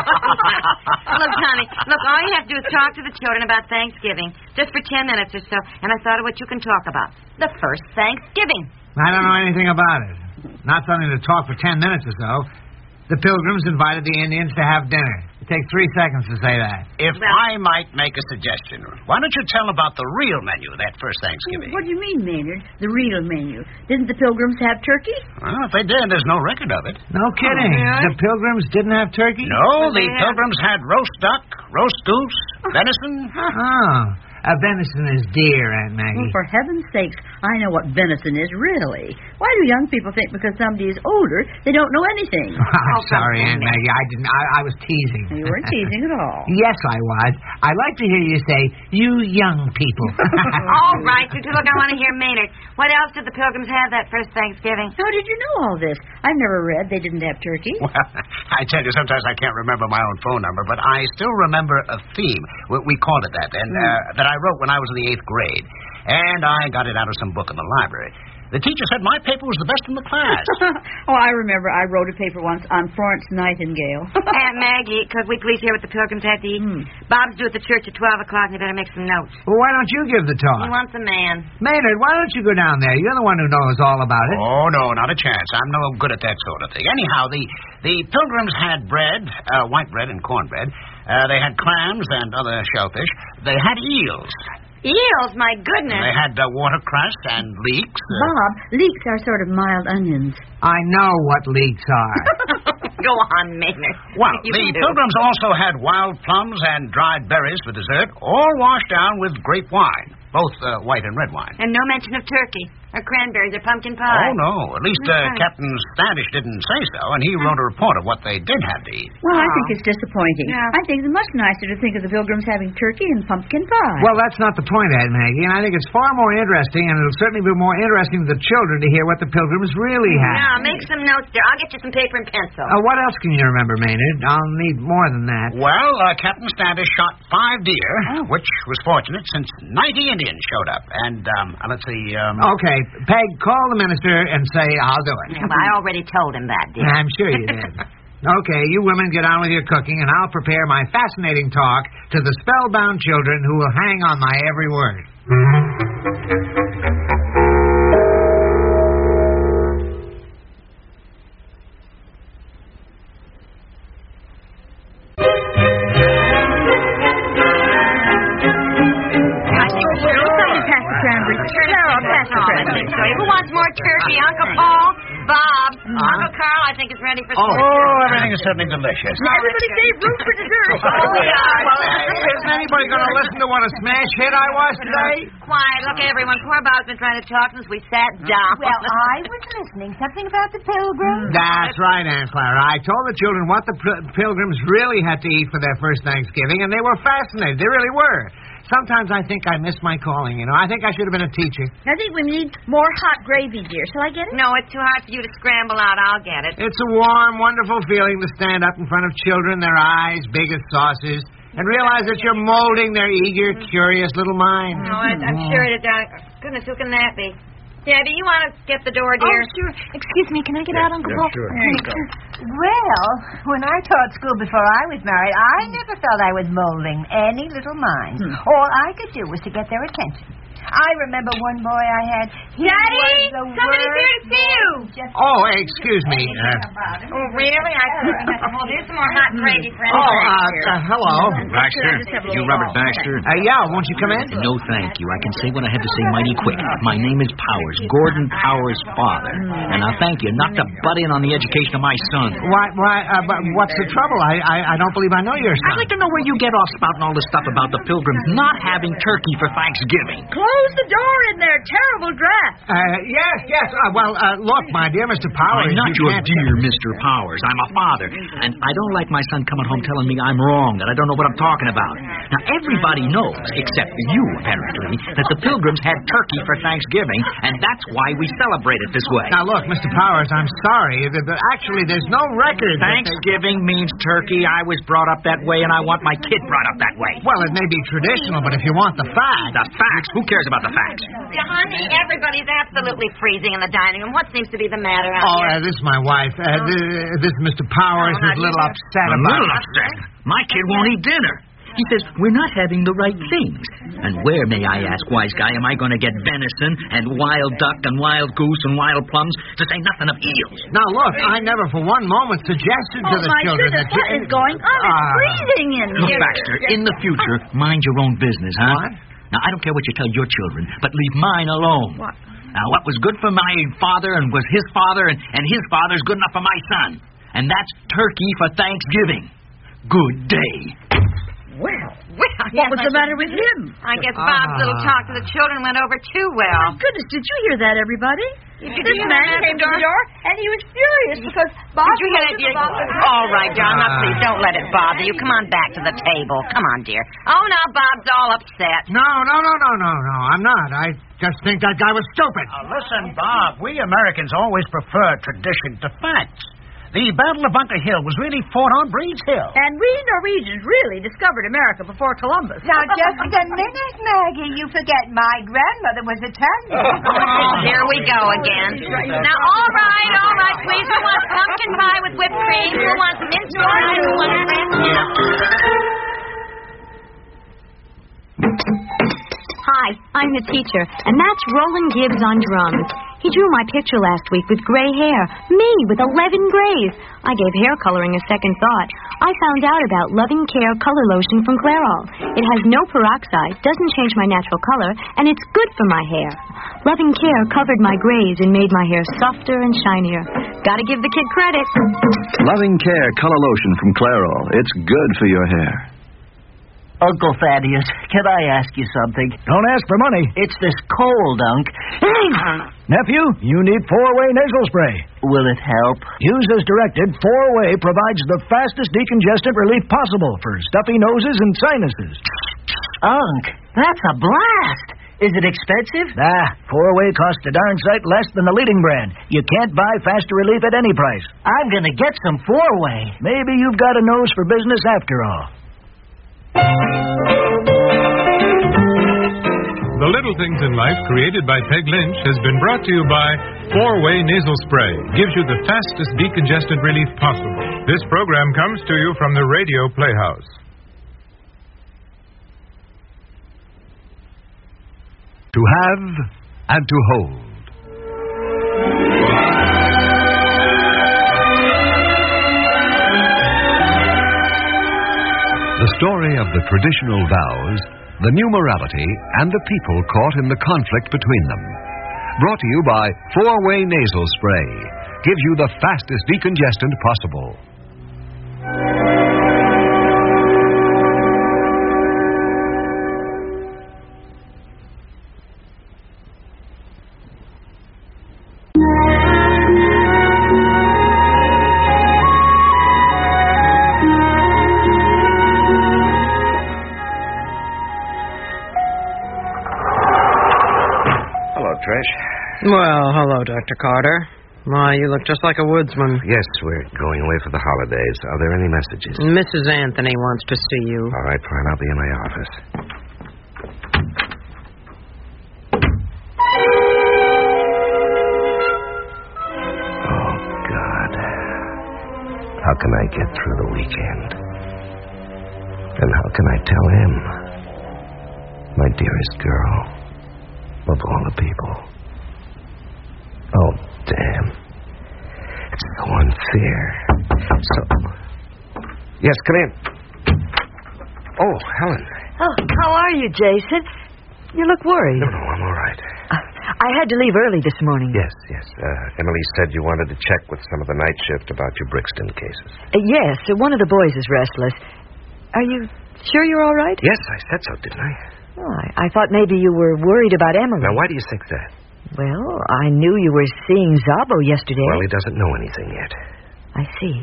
Speaker 17: Look, honey, all you have to do is talk to the children about Thanksgiving, just for 10 minutes or so, and I thought of what you can talk about. The first Thanksgiving.
Speaker 19: I don't know anything about it. Not something to talk for 10 minutes or so. The Pilgrims invited the Indians to have dinner. It takes 3 seconds to say that.
Speaker 2: If I might make a suggestion, why don't you tell about the real menu that first Thanksgiving?
Speaker 18: What do you mean, Maynard? The real menu. Didn't the Pilgrims have turkey?
Speaker 2: Well, if they did, there's no record of it.
Speaker 19: No kidding. The Pilgrims didn't have turkey?
Speaker 2: No, the Pilgrims had roast duck, roast goose, venison.
Speaker 19: Oh. Venison is deer, Aunt Maggie.
Speaker 18: Well, for heaven's sakes, I know what venison is, really. Why do young people think because somebody is older, they don't know anything?
Speaker 19: I'm sorry, Aunt Maggie. I was teasing.
Speaker 18: You weren't teasing at all.
Speaker 19: Yes, I was. I like to hear you say, you young people.
Speaker 17: All right, look, I want to hear Maynard. What else did the Pilgrims have that first Thanksgiving?
Speaker 18: How did you know all this? I've never read they didn't have turkey.
Speaker 2: Well, I tell you, sometimes I can't remember my own phone number, but I still remember a theme. We called it that then, that I wrote when I was in the 8th grade. And I got it out of some book in the library. The teacher said my paper was the best in the class.
Speaker 18: Oh, I remember I wrote a paper once on Florence Nightingale.
Speaker 17: Aunt Maggie, could we please hear what the Pilgrims had to eat? Bob's due at the church at 12 o'clock, and you better make some notes.
Speaker 19: Well, why don't you give the talk?
Speaker 17: He wants a man.
Speaker 19: Maynard, why don't you go down there? You're the one who knows all about it.
Speaker 2: Oh, no, not a chance. I'm no good at that sort of thing. Anyhow, the Pilgrims had bread, white bread and cornbread. They had clams and other shellfish. They had eels.
Speaker 17: Eels, my goodness.
Speaker 2: They had watercress and leeks.
Speaker 18: Bob, leeks are sort of mild onions.
Speaker 19: I know what leeks are.
Speaker 17: Go on, Maynard.
Speaker 2: Well, the Pilgrims also had wild plums and dried berries for dessert, all washed down with grape wine, both white and red wine.
Speaker 17: And no mention of turkey, or cranberries, or pumpkin pie.
Speaker 2: Oh, no. At least Captain Standish didn't say so, and he wrote a report of what they did have to eat.
Speaker 18: Well, I think it's disappointing.
Speaker 17: Yeah.
Speaker 18: I think it's much nicer to think of the Pilgrims having turkey and pumpkin pie.
Speaker 19: Well, that's not the point, Aunt Maggie, and I think it's far more interesting, and it'll certainly be more interesting to the children to hear what the Pilgrims really had.
Speaker 17: Yeah, make some notes there. I'll get you some paper and pencil.
Speaker 19: What else can you remember, Maynard? I'll need more than that.
Speaker 2: Well, Captain Standish shot 5 deer, which was fortunate since 90 Indians showed up. And, let's see,
Speaker 19: Okay, Peg, call the minister and say I'll do it.
Speaker 17: Yeah, well, I already told him that, dear.
Speaker 19: I'm sure you did. Okay, you women get on with your cooking, and I'll prepare my fascinating talk to the spellbound children who will hang on my every word.
Speaker 17: Who wants more turkey? Uncle Paul? Bob? Uncle Carl, I think, is ready for supper.
Speaker 2: Oh, everything is certainly delicious.
Speaker 18: Everybody save room for dessert.
Speaker 19: Isn't anybody going to listen to what a smash hit I was today?
Speaker 17: Quiet. Look, everyone. Poor Bob's been trying to talk since we sat down.
Speaker 4: Well, I was listening. Something about the pilgrims?
Speaker 19: That's right, Aunt Clara. I told the children what the pilgrims really had to eat for their first Thanksgiving, and they were fascinated. They really were. Sometimes I think I miss my calling, you know. I think I should have been a teacher.
Speaker 18: I think we need more hot gravy, dear. Shall I get it?
Speaker 17: No, it's too hard for you to scramble out. I'll get it.
Speaker 19: It's a warm, wonderful feeling to stand up in front of children, their eyes big as saucers, and realize that you're molding their eager, curious little minds.
Speaker 17: No, I'm sure it is. Goodness, who can that be? Debbie, you want to get the door, dear?
Speaker 4: Oh, sure. Excuse me, can I get out, Uncle Paul?
Speaker 15: Sure.
Speaker 4: Well, when I taught school before I was married, I never felt I was molding any little minds. All I could do was to get their attention. I remember one boy I had.
Speaker 17: Daddy, somebody's here to see you.
Speaker 19: Oh, excuse me.
Speaker 17: Oh, really? Well, here's some more hot gravy for
Speaker 19: hello.
Speaker 20: Baxter, you Robert Baxter?
Speaker 19: Yeah, won't you come in?
Speaker 20: No, thank you. I can say what I have to say mighty quick. My name is Powers, Gordon Powers' father. And I thank you not to butt in on the education of my son.
Speaker 19: What's the trouble? I don't believe I know your son.
Speaker 20: I'd like to know where you get off spouting all this stuff about the Pilgrims not having turkey for Thanksgiving.
Speaker 18: Close the door in there. Terrible draft.
Speaker 19: Yes. Look, my dear Mr. Powers.
Speaker 20: I'm not your dear Mr. Powers. I'm a father. And I don't like my son coming home telling me I'm wrong, that I don't know what I'm talking about. Now, everybody knows, except you, apparently, that the Pilgrims had turkey for Thanksgiving, and that's why we celebrate it this way.
Speaker 19: Now, look, Mr. Powers, I'm sorry. Actually, there's no record.
Speaker 20: Thanksgiving means turkey. I was brought up that way, and I want my kid brought up that way.
Speaker 19: Well, it may be traditional, but if you want the facts...
Speaker 20: The facts? Who cares about the facts?
Speaker 17: Honey, everybody's absolutely freezing in the dining room. What seems to be the matter out here?
Speaker 19: This is my wife. This is Mr. Powers, who's a little upset about...
Speaker 20: A little upset? My kid won't eat dinner. He says, we're not having the right things. And where, may I ask, wise guy, am I going to get venison and wild duck and wild goose and wild plums, to say nothing of eels?
Speaker 19: Now, look, I never for one moment suggested to the children
Speaker 18: that... What is going on? It's freezing in here.
Speaker 20: Look, Baxter, in the future, mind your own business, huh?
Speaker 19: What?
Speaker 20: Now, I don't care what you tell your children, but leave mine alone.
Speaker 18: What?
Speaker 20: Now, what was good for my father and was his father and his father's good enough for my son. And that's turkey for Thanksgiving. Good day.
Speaker 18: Well, what was the matter with him?
Speaker 17: I guess Bob's little talk to the children went over too well.
Speaker 18: My goodness, did you hear that, everybody? This man came to the door, and he was furious because Bob...
Speaker 17: Did you hear that? All right, John, now please don't let it bother you. Come on back to the table. Come on, dear. Oh, now Bob's all upset.
Speaker 19: No, I'm not. I just think that guy was stupid.
Speaker 2: Listen, Bob, we Americans always prefer tradition to facts. The Battle of Bunker Hill was really fought on Breed's Hill.
Speaker 18: And we Norwegians really discovered America before Columbus.
Speaker 4: Now, just a minute, Maggie. You forget my grandmother was Italian.
Speaker 17: Here we go again. Now, all right, please. Who wants pumpkin pie with whipped cream? Who wants minced orange? Who wants
Speaker 21: Hi, I'm the teacher, and that's Roland Gibbs on drums. He drew my picture last week with gray hair. Me, with 11 grays. I gave hair coloring a second thought. I found out about Loving Care Color Lotion from Clairol. It has no peroxide, doesn't change my natural color, and it's good for my hair. Loving Care covered my grays and made my hair softer and shinier. Gotta give the kid credit.
Speaker 22: Loving Care Color Lotion from Clairol. It's good for your hair.
Speaker 6: Uncle Thaddeus, can I ask you something?
Speaker 5: Don't ask for money.
Speaker 6: It's this cold, Unc.
Speaker 5: Nephew, you need 4-way nasal spray.
Speaker 6: Will it help?
Speaker 5: Use as directed. 4-way provides the fastest decongestant relief possible for stuffy noses and sinuses.
Speaker 6: Unc, that's a blast. Is it expensive?
Speaker 5: 4-way costs a darn sight less than the leading brand. You can't buy faster relief at any price.
Speaker 6: I'm going to get some 4-way.
Speaker 5: Maybe you've got a nose for business after all.
Speaker 16: The Little Things in Life, created by Peg Lynch, has been brought to you by 4-Way Nasal Spray. Gives you the fastest decongestant relief possible. This program comes to you from the Radio Playhouse.
Speaker 1: To have and to hold. The story of the traditional vows, the new morality, and the people caught in the conflict between them. Brought to you by 4-Way Nasal Spray. Gives you the fastest decongestant possible.
Speaker 9: Well, hello, Dr. Carter. Why, you look just like a woodsman.
Speaker 23: Yes, we're going away for the holidays. Are there any messages?
Speaker 9: Mrs. Anthony wants to see you.
Speaker 23: All right, fine. I'll be in my office. Oh, God. How can I get through the weekend? And how can I tell him? My dearest girl. Of all the people. Oh, damn. It's so unfair. Yes, come in. Oh, Helen.
Speaker 24: Oh, how are you, Jason? You look worried.
Speaker 23: No, I'm all right.
Speaker 24: I had to leave early this morning.
Speaker 23: Yes. Emily said you wanted to check with some of the night shift about your Brixton cases.
Speaker 24: Yes, one of the boys is restless. Are you sure you're all right?
Speaker 23: Yes, I said so, didn't I?
Speaker 24: Oh, I thought maybe you were worried about Emily.
Speaker 23: Now, why do you think that?
Speaker 24: Well, I knew you were seeing Zabo yesterday.
Speaker 23: Well, he doesn't know anything yet.
Speaker 24: I see.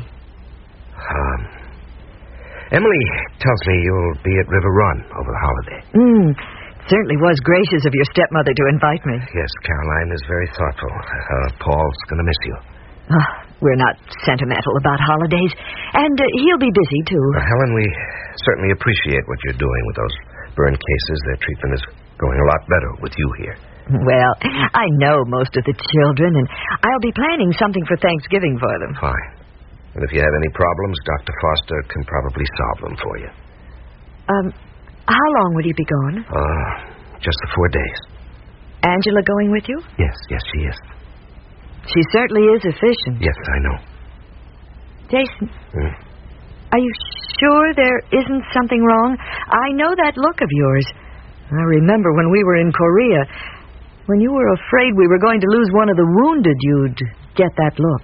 Speaker 23: Emily tells me you'll be at River Run over the holiday.
Speaker 24: It certainly was gracious of your stepmother to invite me.
Speaker 23: Yes, Caroline is very thoughtful. Paul's going to miss you.
Speaker 24: We're not sentimental about holidays, and he'll be busy, too.
Speaker 23: Helen, we certainly appreciate what you're doing with those burn cases. Their treatment is going a lot better with you here.
Speaker 24: Well, I know most of the children, and I'll be planning something for Thanksgiving for them.
Speaker 23: Fine. And if you have any problems, Dr. Foster can probably solve them for you.
Speaker 24: How long will you be gone?
Speaker 23: Just the 4 days.
Speaker 24: Angela going with you?
Speaker 23: Yes, she is.
Speaker 24: She certainly is efficient.
Speaker 23: Yes, I know.
Speaker 24: Jason, are you sure there isn't something wrong? I know that look of yours. I remember when we were in Korea. When you were afraid we were going to lose one of the wounded, you'd get that look.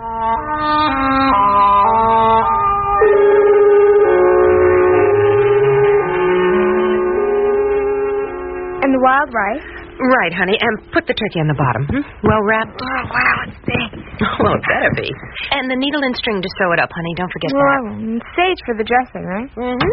Speaker 25: And the wild rice?
Speaker 26: Right, honey. And put the turkey on the bottom. Well wrapped?
Speaker 25: Oh, wow, it's big.
Speaker 26: Well, it better be. And the needle and string to sew it up, honey. Don't forget that.
Speaker 25: Sage for the dressing, right?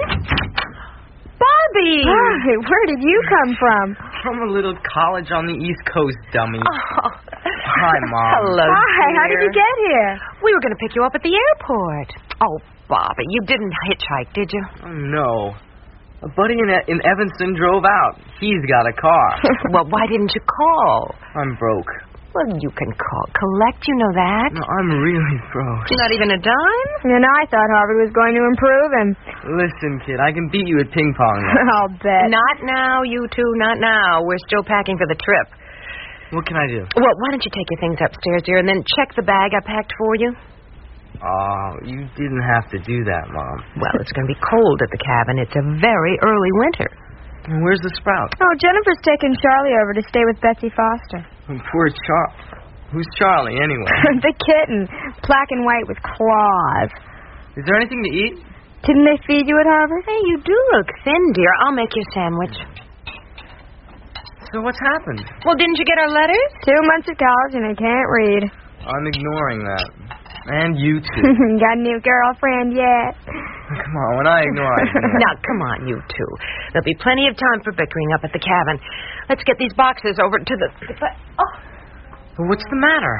Speaker 8: Bobby!
Speaker 25: Hi, where did you come from?
Speaker 14: From a little college on the East Coast, dummy.
Speaker 26: Oh.
Speaker 14: Hi, Mom.
Speaker 26: Hello,
Speaker 25: Hi, how did you get here?
Speaker 26: We were going to pick you up at the airport. Oh, Bobby, you didn't hitchhike, did you?
Speaker 14: Oh, no. A buddy in Evanston drove out. He's got a car.
Speaker 26: Well, why didn't you call?
Speaker 14: I'm broke.
Speaker 26: Well, you can call. Collect, you know that.
Speaker 14: No, I'm really broke.
Speaker 26: Not even a dime?
Speaker 25: And I thought Harvard was going to improve him.
Speaker 14: Listen, kid, I can beat you at ping pong.
Speaker 25: I'll bet.
Speaker 26: Not now, you two, not now. We're still packing for the trip.
Speaker 14: What can I do?
Speaker 26: Well, why don't you take your things upstairs, dear, and then check the bag I packed for you?
Speaker 14: Oh, you didn't have to do that, Mom.
Speaker 26: Well, it's going to be cold at the cabin. It's a very early winter.
Speaker 14: Where's the sprout?
Speaker 25: Oh, Jennifer's taking Charlie over to stay with Betsy Foster.
Speaker 14: Poor Charlie. Who's Charlie, anyway?
Speaker 25: The kitten. Black and white with claws.
Speaker 14: Is there anything to eat?
Speaker 25: Didn't they feed you at Harvard?
Speaker 26: Hey, you do look thin, dear. I'll make you a sandwich.
Speaker 14: So what's happened?
Speaker 26: Well, didn't you get our letters?
Speaker 25: 2 months of college and I can't read.
Speaker 14: I'm ignoring that. And you too.
Speaker 25: Got a new girlfriend yet?
Speaker 14: Come on, when I ignore, I ignore.
Speaker 26: Now, come on, you two. There'll be plenty of time for bickering up at the cabin. Let's get these boxes over to the...
Speaker 14: What's the matter?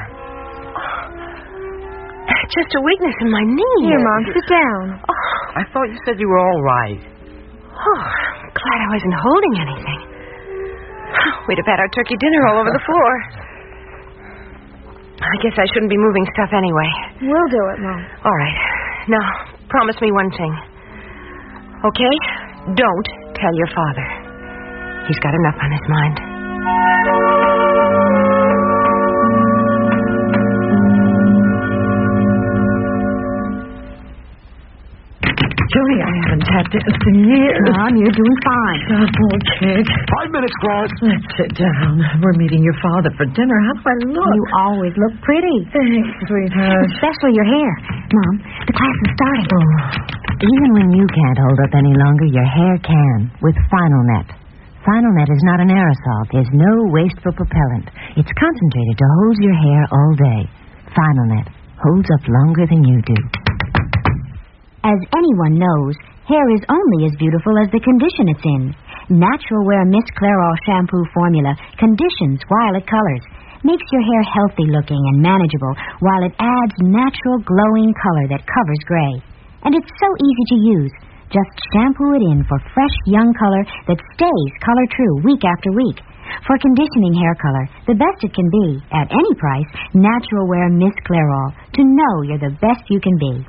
Speaker 26: Just a weakness in my knee.
Speaker 25: Here, Mom, sit down.
Speaker 14: I thought you said you were all right.
Speaker 26: Oh, I'm glad I wasn't holding anything. We'd have had our turkey dinner all over the floor. I guess I shouldn't be moving stuff anyway.
Speaker 25: We'll do it, Mom.
Speaker 26: All right. Now, promise me one thing. Okay? Don't tell your father. He's got enough on his mind.
Speaker 24: Julie, I haven't tapped it in years.
Speaker 4: Mom, you're doing fine.
Speaker 24: Okay.
Speaker 3: 5 minutes, class.
Speaker 24: Let's sit down. We're meeting your father for dinner. How do I look?
Speaker 4: You always look pretty.
Speaker 24: Thanks, sweetheart.
Speaker 4: Especially your hair. Mom, the class is starting. Even when you can't hold up any longer, your hair can with Final Net. Final Net is not an aerosol. There's no wasteful propellant. It's concentrated to hold your hair all day. Final Net holds up longer than you do. As anyone knows, hair is only as beautiful as the condition it's in. Natural Wear Miss Clairol shampoo formula conditions while it colors, makes your hair healthy looking and manageable while it adds natural glowing color that covers gray. And it's so easy to use. Just shampoo it in for fresh young color that stays color true week after week. For conditioning hair color, the best it can be, at any price, Natural Wear Miss Clairol, to know you're the best you can be.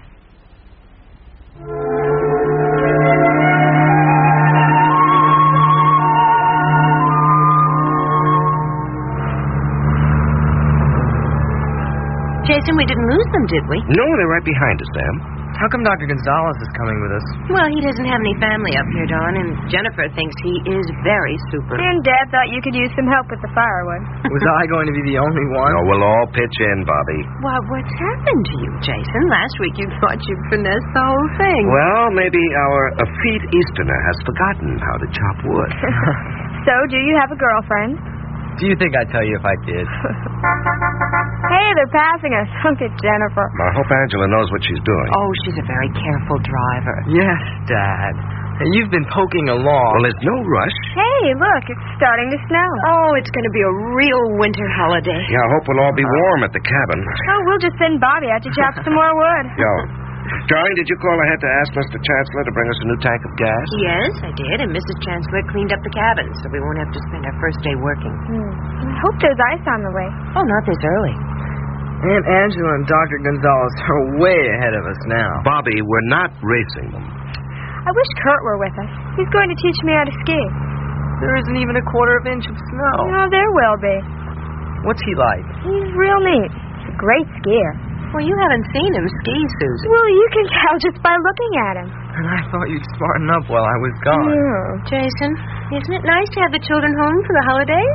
Speaker 26: Jason, we didn't lose them, did we?
Speaker 23: No, they're right behind us, Sam.
Speaker 14: How come Dr. Gonzalez is coming with us?
Speaker 26: Well, he doesn't have any family up here, Don, and Jennifer thinks he is very super.
Speaker 25: And Dad thought you could use some help with the firewood.
Speaker 14: Was I going to be the only one?
Speaker 23: No, we'll all pitch in, Bobby.
Speaker 26: Why, what's happened to you, Jason? Last week you thought you'd finessed the whole thing.
Speaker 23: Well, maybe our effete Easterner has forgotten how to chop wood.
Speaker 25: So, do you have a girlfriend?
Speaker 14: Do you think I'd tell you if I did?
Speaker 25: Hey, they're passing us. Look at Jennifer.
Speaker 23: I hope Angela knows what she's doing.
Speaker 26: Oh, she's a very careful driver.
Speaker 14: Yes, Dad. You've been poking along.
Speaker 23: Well, there's no rush.
Speaker 25: Hey, look, it's starting to snow.
Speaker 26: Oh, it's going to be a real winter holiday.
Speaker 23: Yeah, I hope we'll all be warm at the cabin.
Speaker 25: Oh, we'll just send Bobby out to chop some more wood.
Speaker 23: Yeah. Darling, did you call ahead to ask Mr. Chancellor to bring us a new tank of gas?
Speaker 26: Yes, I did, and Mrs. Chancellor cleaned up the cabin, so we won't have to spend our first day working.
Speaker 25: I hope there's ice on the way.
Speaker 26: Oh, not this early.
Speaker 14: Aunt Angela and Dr. Gonzalez are way ahead of us now.
Speaker 23: Bobby, we're not racing them.
Speaker 25: I wish Kurt were with us. He's going to teach me how to ski.
Speaker 14: There isn't even a quarter of an inch of snow.
Speaker 25: No, there will be.
Speaker 14: What's he like?
Speaker 25: He's real neat. He's a great skier.
Speaker 26: Well, you haven't seen him ski, Susan.
Speaker 25: Well, you can tell just by looking at him.
Speaker 14: And I thought you'd smarten up while I was gone.
Speaker 25: Yeah.
Speaker 26: Jason, isn't it nice to have the children home for the holidays?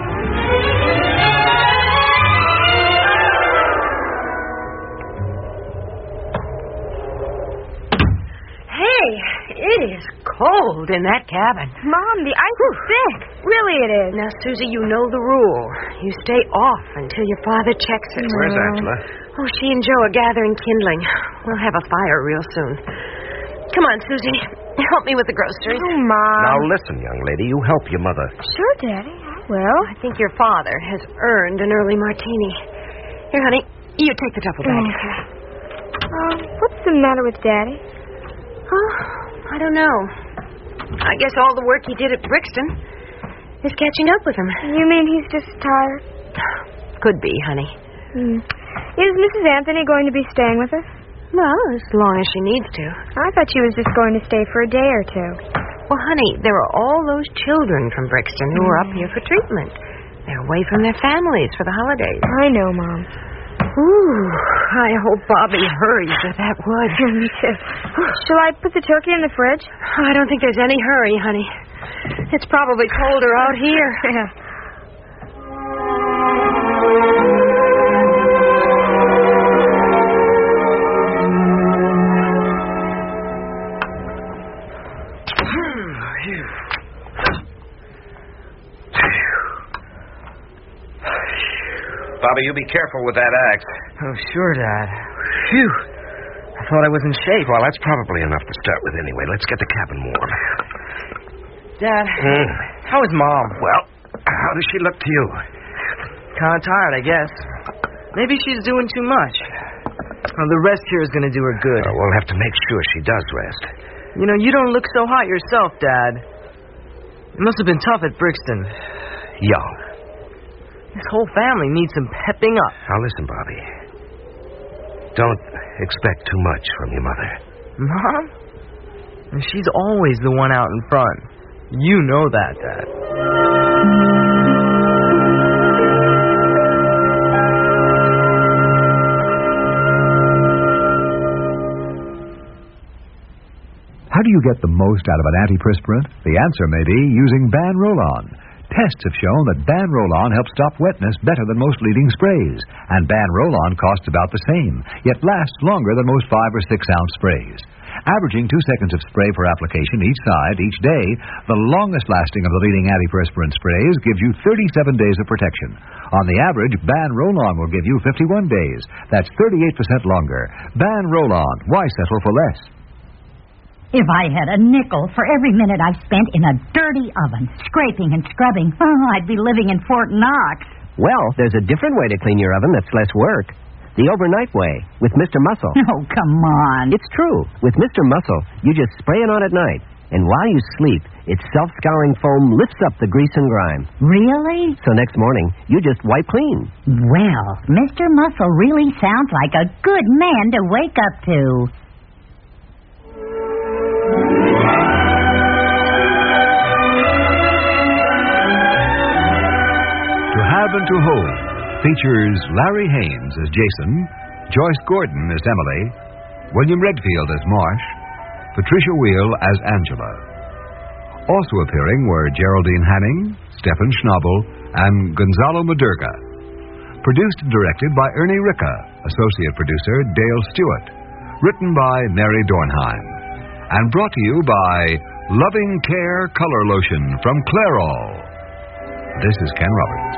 Speaker 26: Hey, it is cold in that cabin.
Speaker 25: Mom, the ice is thick. Really it is.
Speaker 26: Now, Susie, you know the rule. You stay off until your father checks it.
Speaker 23: Where's Angela?
Speaker 26: Oh, she and Joe are gathering kindling. We'll have a fire real soon. Come on, Susie. Help me with the groceries.
Speaker 25: Oh, Mom.
Speaker 23: Now, listen, young lady. You help your mother.
Speaker 25: Sure, Daddy. I will.
Speaker 26: I think your father has earned an early martini. Here, honey, you take the duffel bag.
Speaker 25: Okay. What's the matter with Daddy?
Speaker 26: Oh, I don't know. I guess all the work he did at Brixton is catching up with him.
Speaker 25: You mean he's just tired?
Speaker 26: Could be, honey.
Speaker 25: Is Mrs. Anthony going to be staying with us?
Speaker 26: Well, as long as she needs to.
Speaker 25: I thought she was just going to stay for a day or two.
Speaker 26: Well, honey, there are all those children from Brixton who are up here for treatment. They're away from their families for the holidays.
Speaker 25: I know, Mom.
Speaker 26: Ooh, I hope Bobby hurries with that wood.
Speaker 25: Me too. Shall I put the turkey in the fridge?
Speaker 26: I don't think there's any hurry, honey. It's probably colder out here.
Speaker 25: Yeah.
Speaker 23: Bobby, you be careful with that axe.
Speaker 14: Oh, sure, Dad. Phew. I thought I was in shape.
Speaker 23: Well, that's probably enough to start with anyway. Let's get the cabin warm.
Speaker 14: Dad, how is Mom?
Speaker 23: Well, how does she look to you?
Speaker 14: Kind of tired, I guess. Maybe she's doing too much. Well, the rest here is going to do her good.
Speaker 23: We'll have to make sure she does rest.
Speaker 14: You know, you don't look so hot yourself, Dad. It must have been tough at Brixton.
Speaker 23: young.
Speaker 3: This whole family needs some pepping up.
Speaker 23: Now listen, Bobby. Don't expect too much from your mother.
Speaker 3: Mom? She's always the one out in front. You know that, Dad.
Speaker 1: How do you get the most out of an antiperspirant? The answer may be using Ban Roll-On. Tests have shown that Ban Roll-On helps stop wetness better than most leading sprays. And Ban Roll-On costs about the same, yet lasts longer than most 5 or 6 ounce sprays. Averaging 2 seconds of spray per application each side, each day, the longest lasting of the leading antiperspirant sprays gives you 37 days of protection. On the average, Ban Roll-On will give you 51 days. That's 38% longer. Ban Roll-On. Why settle for less?
Speaker 4: If I had a nickel for every minute I spent in a dirty oven, scraping and scrubbing, I'd be living in Fort Knox.
Speaker 7: Well, there's a different way to clean your oven that's less work. The overnight way, with Mr. Muscle.
Speaker 4: Oh, come on.
Speaker 7: It's true. With Mr. Muscle, you just spray it on at night. And while you sleep, its self-scouring foam lifts up the grease and grime.
Speaker 4: Really?
Speaker 7: So next morning, you just wipe clean.
Speaker 4: Well, Mr. Muscle really sounds like a good man to wake up to.
Speaker 1: To Have and to Hold features Larry Haynes as Jason, Joyce Gordon as Emily, William Redfield as Marsh, Patricia Wheel as Angela. Also appearing were Geraldine Hanning, Stephen Schnabel, and Gonzalo Madurga. Produced and directed by Ernie Ricca, associate producer Dale Stewart. Written by Mary Dornheim. And brought to you by Loving Care Color Lotion from Clairol. This is Ken Roberts.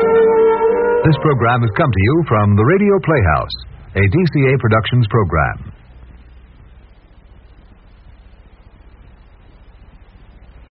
Speaker 1: This program has come to you from the Radio Playhouse, a DCA Productions program.